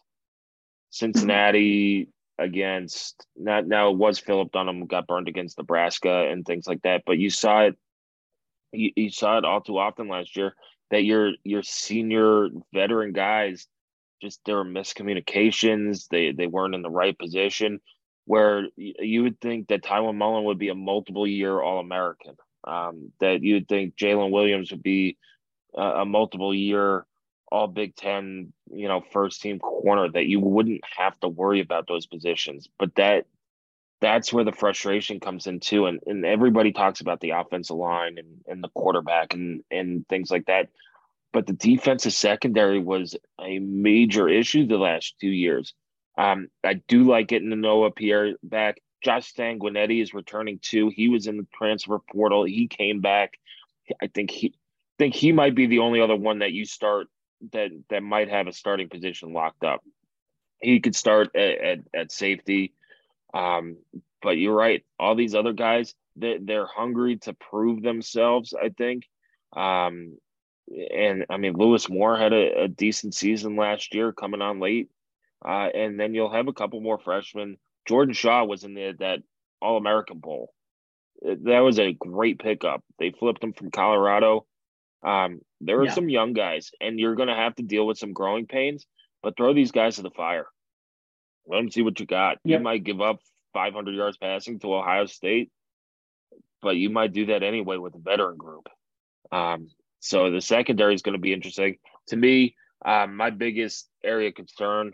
Cincinnati, against not now it was Philip Dunham who got burned against Nebraska and things like that. But you saw it, you, you saw it all too often last year. That your your senior veteran guys, just there were miscommunications. They they weren't in the right position. Where you would think that Tywin Mullen would be a multiple year All American. Um, that you would think Jalen Williams would be a, a multiple year All Big Ten, you know, first team corner. That you wouldn't have to worry about those positions. But that that's where the frustration comes in too. And, and everybody talks about the offensive line and, and the quarterback and, and things like that. But the defensive secondary was a major issue the last two years. Um, I do like getting the Noah Pierre back. Josh Sanguinetti is returning too. He was in the transfer portal. He came back. I think he think he might be the only other one that you start that that might have a starting position locked up. He could start at, at, at safety. Um, but you're right. All these other guys, they, they're hungry to prove themselves, I think. Um, and, I mean, Lewis Moore had a, a decent season last year coming on late. Uh, and then you'll have a couple more freshmen. Jordan Shaw was in the, that All-American Bowl. That was a great pickup. They flipped him from Colorado. Um, there are yeah. some young guys, and you're going to have to deal with some growing pains, but throw these guys to the fire. Let them see what you got. Yep. You might give up five hundred yards passing to Ohio State, but you might do that anyway with a veteran group. Um, so the secondary is going to be interesting. To me, um, my biggest area of concern,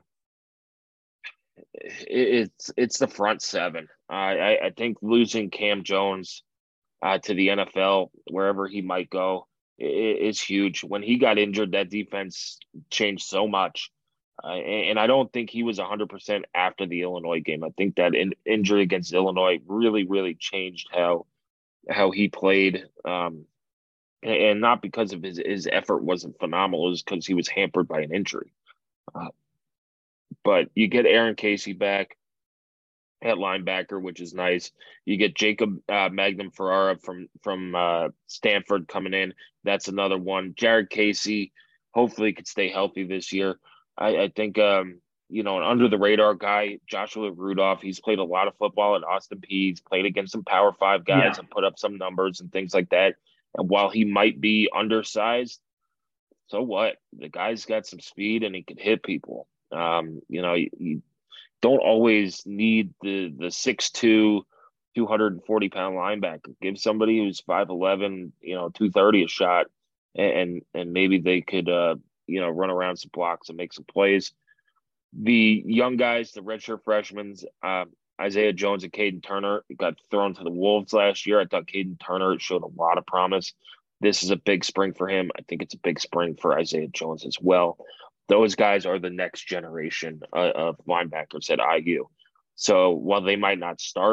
it's it's the front seven. Uh, I, I think losing Cam Jones uh, to the N F L, wherever he might go, is huge. When he got injured, that defense changed so much. Uh, and, and I don't think he was one hundred percent after the Illinois game. I think that in, injury against Illinois really, really changed how how he played. Um, and, and not because of his, his effort wasn't phenomenal. It was because he was hampered by an injury. Uh, but you get Aaron Casey back at linebacker, which is nice. You get Jacob uh, Magnum Ferrara from, from uh, Stanford coming in. That's another one. Jared Casey hopefully could stay healthy this year. I, I think, um, you know, an under-the-radar guy, Joshua Rudolph, he's played a lot of football at Austin Peay. He's played against some Power Five guys yeah. and put up some numbers and things like that. And while he might be undersized, so what? The guy's got some speed and he can hit people. Um, you know, you, you don't always need the the six two, two hundred forty pound linebacker. Give somebody who's five eleven, you know, two thirty a shot, and and maybe they could, uh, you know, run around some blocks and make some plays. The young guys, the redshirt freshmen, uh, Isaiah Jones and Caden Turner got thrown to the Wolves last year. I thought Caden Turner showed a lot of promise. This is a big spring for him. I think it's a big spring for Isaiah Jones as well. Those guys are the next generation uh, of linebackers at I U. So while they might not start,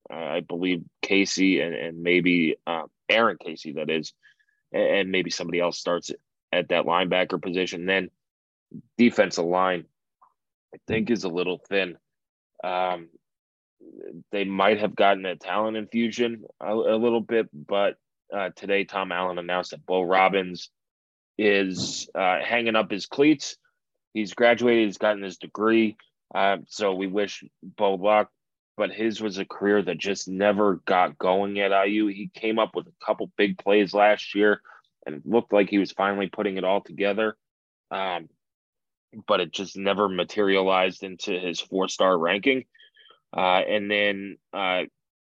Uh, I believe Casey and, and maybe uh, Aaron Casey, that is, and, and maybe somebody else starts at that linebacker position. Then defensive line, I think, is a little thin. Um, they might have gotten a talent infusion a, a little bit, but uh, today Tom Allen announced that Bo Robbins is uh, hanging up his cleats. He's graduated. He's gotten his degree. Uh, so we wish Bo luck, but his was a career that just never got going at I U. He came up with a couple big plays last year, and it looked like he was finally putting it all together. Um, but it just never materialized into his four-star ranking. Uh, and then uh,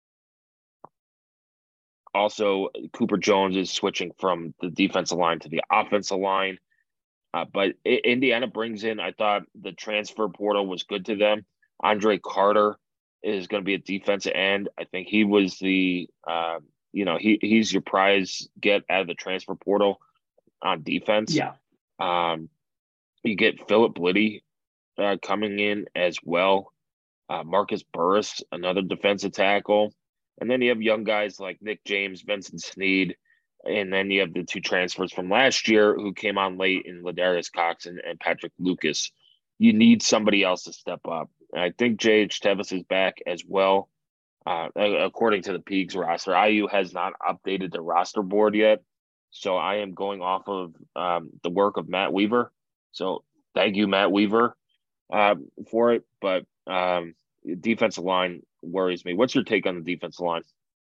also Cooper Jones is switching from the defensive line to the offensive line. Uh, but Indiana brings in, I thought the transfer portal was good to them. Andre Carter is going to be a defensive end. I think he was the, uh, you know, he he's your prize get out of the transfer portal on defense. Yeah. Um, you get Philip Bliddy uh, coming in as well. Uh, Marcus Burris, another defensive tackle. And then you have young guys like Nick James, Vincent Sneed, and then you have the two transfers from last year who came on late in Ladarius Cox and, and Patrick Lucas. You need somebody else to step up. And I think J H Tevis is back as well. Uh, according to the Peaks roster, I U has not updated the roster board yet. So I am going off of um, the work of Matt Weaver. So thank you, Matt Weaver, uh, for it. But um, defensive line worries me. What's your take on the defensive line?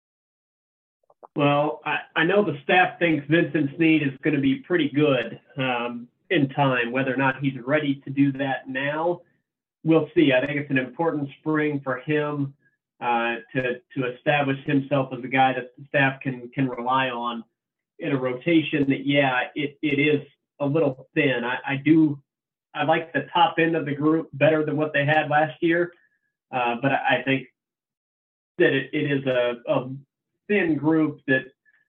Well, I, I know the staff thinks Vincent Sneed is going to be pretty good um, in time. Whether or not he's ready to do that now, we'll see. I think it's an important spring for him uh, to to establish himself as a guy that the staff can can rely on in a rotation that, yeah, it, it is a little thin. I, I do I like the top end of the group better than what they had last year, uh, but I, I think that it, it is a, a thin group that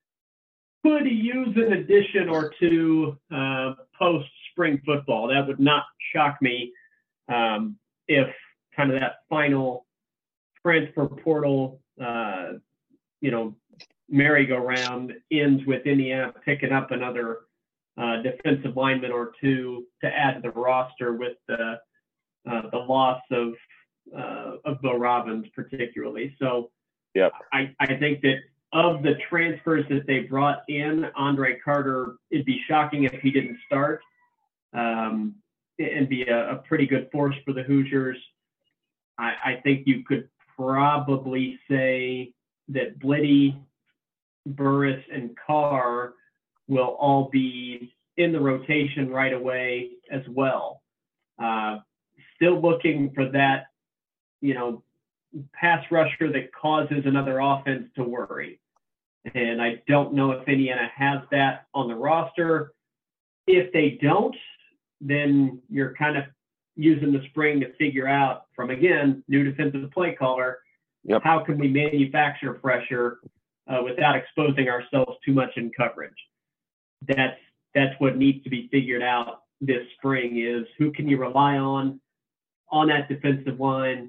could use an addition or two uh, post spring football. That would not shock me um, if kind of that final transfer portal, uh, you know, merry-go-round ends with Indiana picking up another uh, defensive lineman or two to add to the roster with the uh, the loss of uh, of Bo Robbins particularly. So yep. I, I think that of the transfers that they brought in, Andre Carter, it'd be shocking if he didn't start um, and be a, a pretty good force for the Hoosiers. I, I think you could probably say that Bliddy, Burris, and Carr will all be in the rotation right away as well. Uh, still looking for that, you know, pass rusher that causes another offense to worry. And I don't know if Indiana has that on the roster. If they don't, then you're kind of using the spring to figure out from, again, new defensive play caller, yep. how can we manufacture pressure uh, without exposing ourselves too much in coverage? That's that's what needs to be figured out this spring is who can you rely on on that defensive line,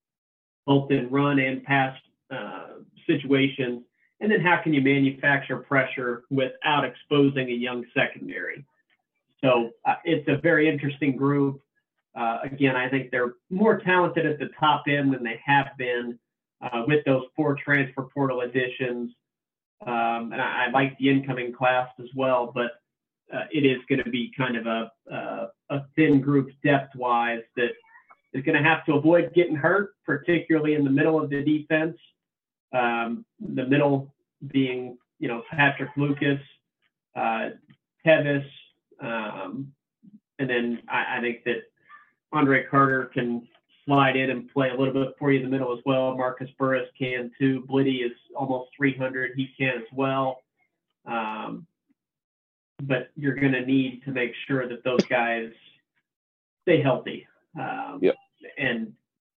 both in run and pass uh, situations, and then how can you manufacture pressure without exposing a young secondary? So uh, it's a very interesting group. Uh, again, I think they're more talented at the top end than they have been uh, with those four transfer portal additions. Um, and I, I like the incoming class as well, but uh, it is going to be kind of a, uh, a thin group depth-wise that is going to have to avoid getting hurt, particularly in the middle of the defense. Um, the middle being, you know, Patrick Lucas, uh, Tevis, um, and then I, I think that Andre Carter can slide in and play a little bit for you in the middle as well. Marcus Burris can too. Bliddy is almost three hundred. He can as well. Um, but you're going to need to make sure that those guys stay healthy. Um, yep. And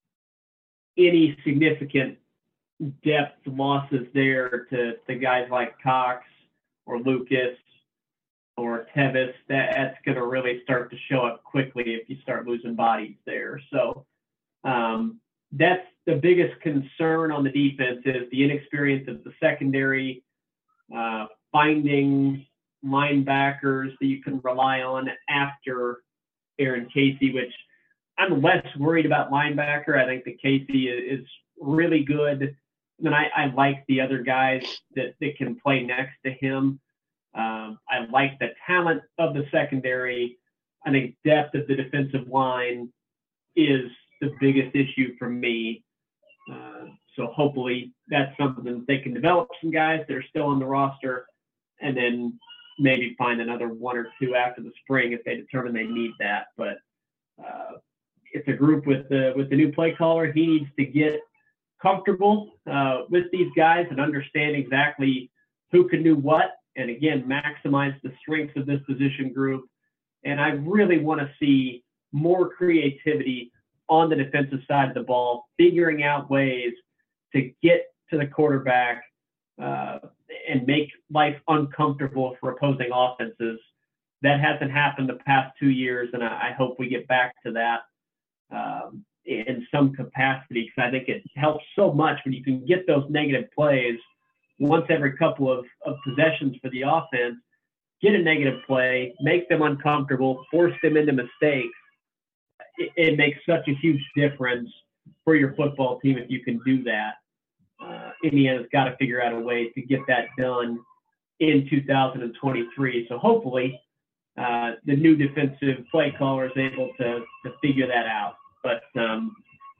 any significant depth losses there to, to guys like Cox or Lucas or Tevis, that, that's going to really start to show up quickly if you start losing bodies there. So um, that's the biggest concern on the defense is the inexperience of the secondary, uh, finding linebackers that you can rely on after Aaron Casey, which I'm less worried about linebacker. I think that Casey is really good. And I, I like the other guys that, that can play next to him. Um, I like the talent of the secondary. I think depth of the defensive line is the biggest issue for me. Uh, so hopefully that's something that they can develop some guys that are still on the roster and then maybe find another one or two after the spring if they determine they need that. But uh, it's a group with the with the new play caller. He needs to get comfortable uh, with these guys and understand exactly who can do what, and again, maximize the strengths of this position group. And I really want to see more creativity on the defensive side of the ball, figuring out ways to get to the quarterback uh, and make life uncomfortable for opposing offenses. That hasn't happened the past two years, and I, I hope we get back to that um, in some capacity, because I think it helps so much when you can get those negative plays once every couple of, of possessions for the offense, get a negative play, make them uncomfortable, force them into mistakes. It, it makes such a huge difference for your football team if you can do that. Uh, Indiana's got to figure out a way to get that done in two thousand twenty-three. So hopefully uh, the new defensive play caller is able to, to figure that out. But um,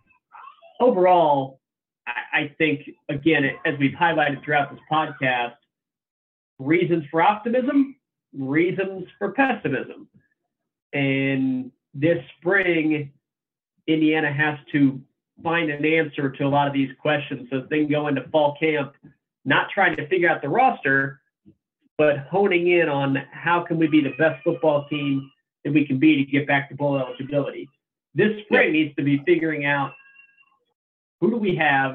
overall, I, I think, again, as we've highlighted throughout this podcast, reasons for optimism, reasons for pessimism. And this spring, Indiana has to find an answer to a lot of these questions so they can go into fall camp not trying to figure out the roster, but honing in on how can we be the best football team that we can be to get back to bowl eligibility. This spring yep. needs to be figuring out who do we have,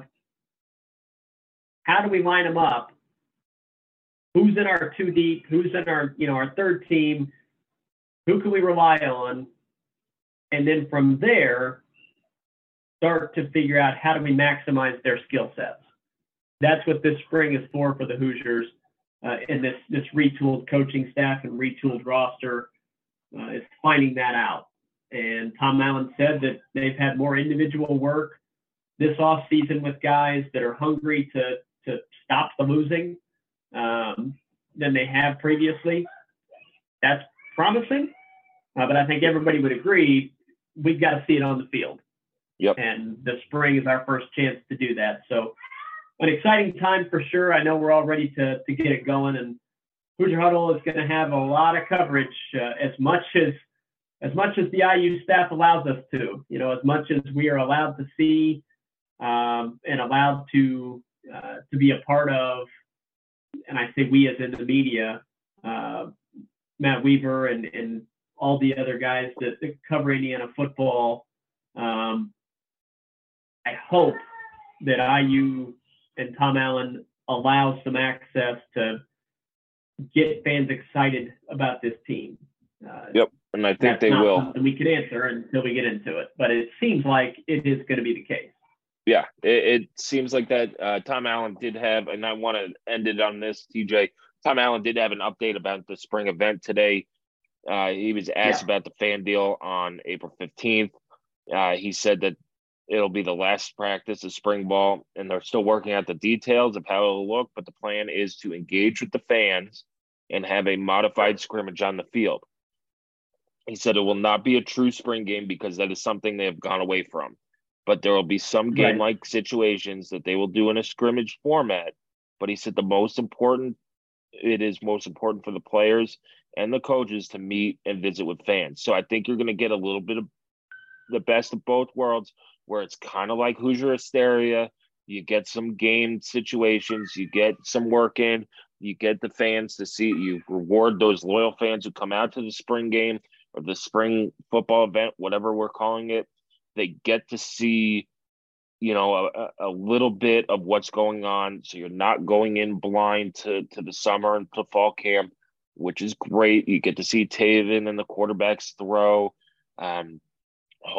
how do we line them up, who's in our two deep, who's in our, you know, our third team, who can we rely on, and then from there, start to figure out how do we maximize their skill sets. That's what this spring is for for the Hoosiers, uh, and this this retooled coaching staff and retooled roster uh, is finding that out. And Tom Allen said that they've had more individual work this offseason with guys that are hungry to to stop the losing um, than they have previously. That's promising, uh, but I think everybody would agree we've got to see it on the field. Yep. And the spring is our first chance to do that. So an exciting time for sure. I know we're all ready to to get it going, and Hoosier Huddle is going to have a lot of coverage uh, as much as as much as the I U staff allows us to, you know, as much as we are allowed to see um, and allowed to uh, to be a part of, and I say we as in the media, uh, Matt Weaver and, and all the other guys that, that cover Indiana football. Um, I hope that I U and Tom Allen allow some access to get fans excited about this team. Uh, yep, and I think that's they not will. Something we can answer until we get into it, but it seems like it is going to be the case. Yeah, it, it seems like that. Uh, Tom Allen did have, and I want to end it on this, T J. Tom Allen did have an update about the spring event today. Uh, he was asked yeah. about the fan deal on April fifteenth. Uh, he said that it'll be the last practice of spring ball, and they're still working out the details of how it'll look, but the plan is to engage with the fans and have a modified scrimmage on the field. He said it will not be a true spring game because that is something they have gone away from, but there will be some game-like right. situations that they will do in a scrimmage format. But he said the most important, it is most important for the players and the coaches to meet and visit with fans. So I think you're going to get a little bit of the best of both worlds, where it's kind of like Hoosier Hysteria. You get some game situations, you get some work in, you get the fans to see, you reward those loyal fans who come out to the spring game or the spring football event, whatever we're calling it. They get to see, you know, a, a little bit of what's going on. So you're not going in blind to, to the summer and to fall camp, which is great. You get to see Taven and the quarterbacks throw. Um,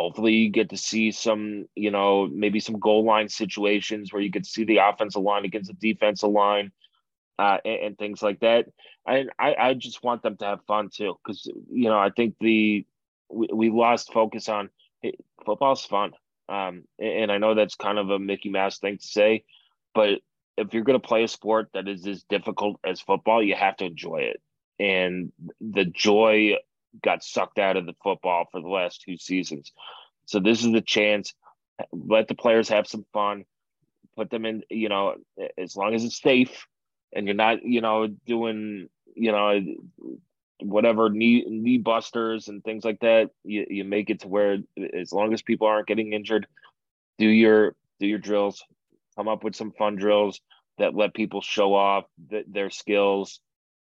hopefully you get to see some, you know, maybe some goal line situations where you get to see the offensive line against the defensive line uh, and, and things like that. And I, I just want them to have fun too, because, you know, I think the we, we lost focus on hey, football's fun. Um, and I know that's kind of a Mickey Mouse thing to say, but if you're going to play a sport that is as difficult as football, you have to enjoy it. And the joy got sucked out of the football for the last two seasons. So this is the chance. Let the players have some fun. Put them in, you know, as long as it's safe and you're not, you know, doing, you know, whatever knee knee busters and things like that. You you make it to where as long as people aren't getting injured, do your do your drills. Come up with some fun drills that let people show off th- their skills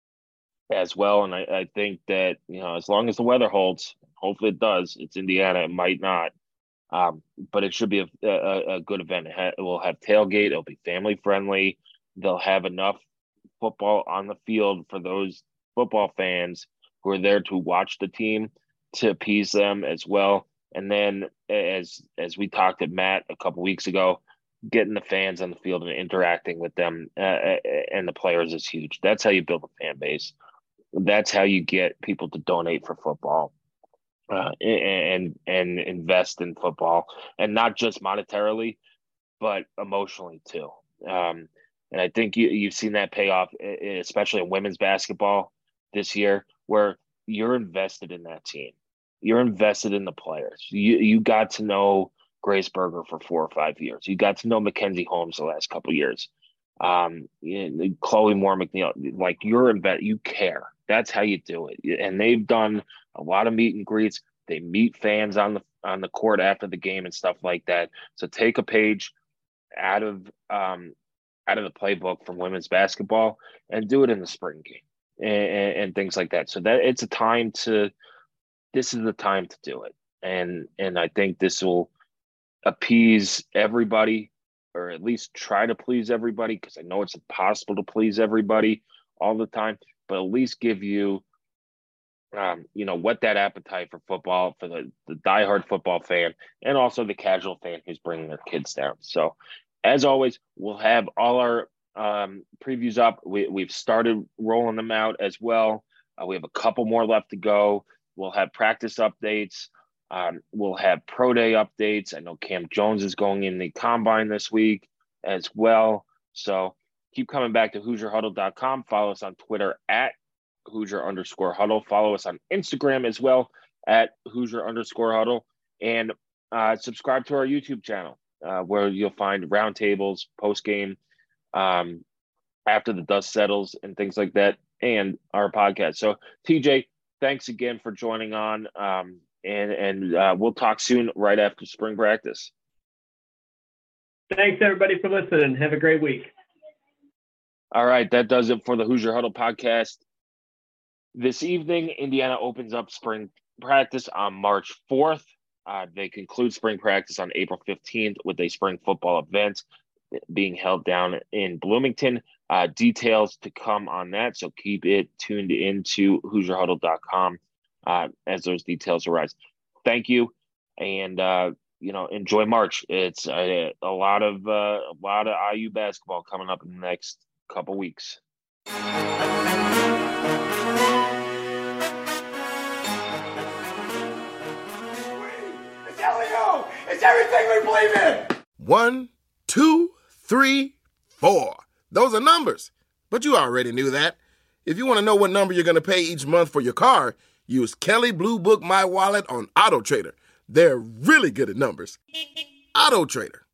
as well. And I, I think that, you know, as long as the weather holds, hopefully it does. It's Indiana. It might not. Um, but it should be a, a, a good event. It, ha- it will have tailgate. It'll be family friendly. They'll have enough football on the field for those football fans who are there to watch the team to appease them as well. And then as as we talked at Matt a couple weeks ago, getting the fans on the field and interacting with them uh, and the players is huge. That's how you build a fan base. That's how you get people to donate for football uh, and and invest in football, and not just monetarily, but emotionally too. Um, and I think you, you've seen that pay off, especially in women's basketball this year, where you're invested in that team. You're invested in the players. You you got to know Grace Berger for four or five years. You got to know Mackenzie Holmes the last couple of years. Um, you know, Chloe Moore McNeil, like you're in bet, you care. That's how you do it. And they've done a lot of meet and greets. They meet fans on the on the court after the game and stuff like that. So take a page out of um, out of the playbook from women's basketball and do it in the spring game and, and things like that. So that it's a time to. This is the time to do it, and and I think this will appease everybody, or at least try to please everybody, because I know it's impossible to please everybody all the time, but at least give you, um, you know, whet that appetite for football for the, the diehard football fan and also the casual fan who's bringing their kids down. So as always, we'll have all our um, previews up. We, we've started rolling them out as well. Uh, we have a couple more left to go. We'll have practice updates. Um, we'll have pro day updates. I know Cam Jones is going in the combine this week as well. So keep coming back to Hoosier Huddle dot com. Follow us on Twitter at Hoosier underscore Huddle. Follow us on Instagram as well at Hoosier underscore Huddle. And uh, subscribe to our YouTube channel uh, where you'll find roundtables, post-game, um, after the dust settles and things like that, and our podcast. So T J, thanks again for joining on. Um, And and uh, we'll talk soon right after spring practice. Thanks, everybody, for listening. Have a great week. All right, that does it for the Hoosier Huddle podcast. This evening, Indiana opens up spring practice on March fourth. Uh, they conclude spring practice on April fifteenth with a spring football event being held down in Bloomington. Uh, details to come on that, so keep it tuned into Hoosier Huddle dot com. Uh, as those details arise. Thank you, and uh, you know, enjoy March. It's a, a lot of uh, a lot of I U basketball coming up in the next couple weeks. It's L E O! It's everything we believe in! One, two, three, four. Those are numbers, but you already knew that. If you want to know what number you're going to pay each month for your car, use Kelley Blue Book My Wallet on AutoTrader. They're really good at numbers. AutoTrader.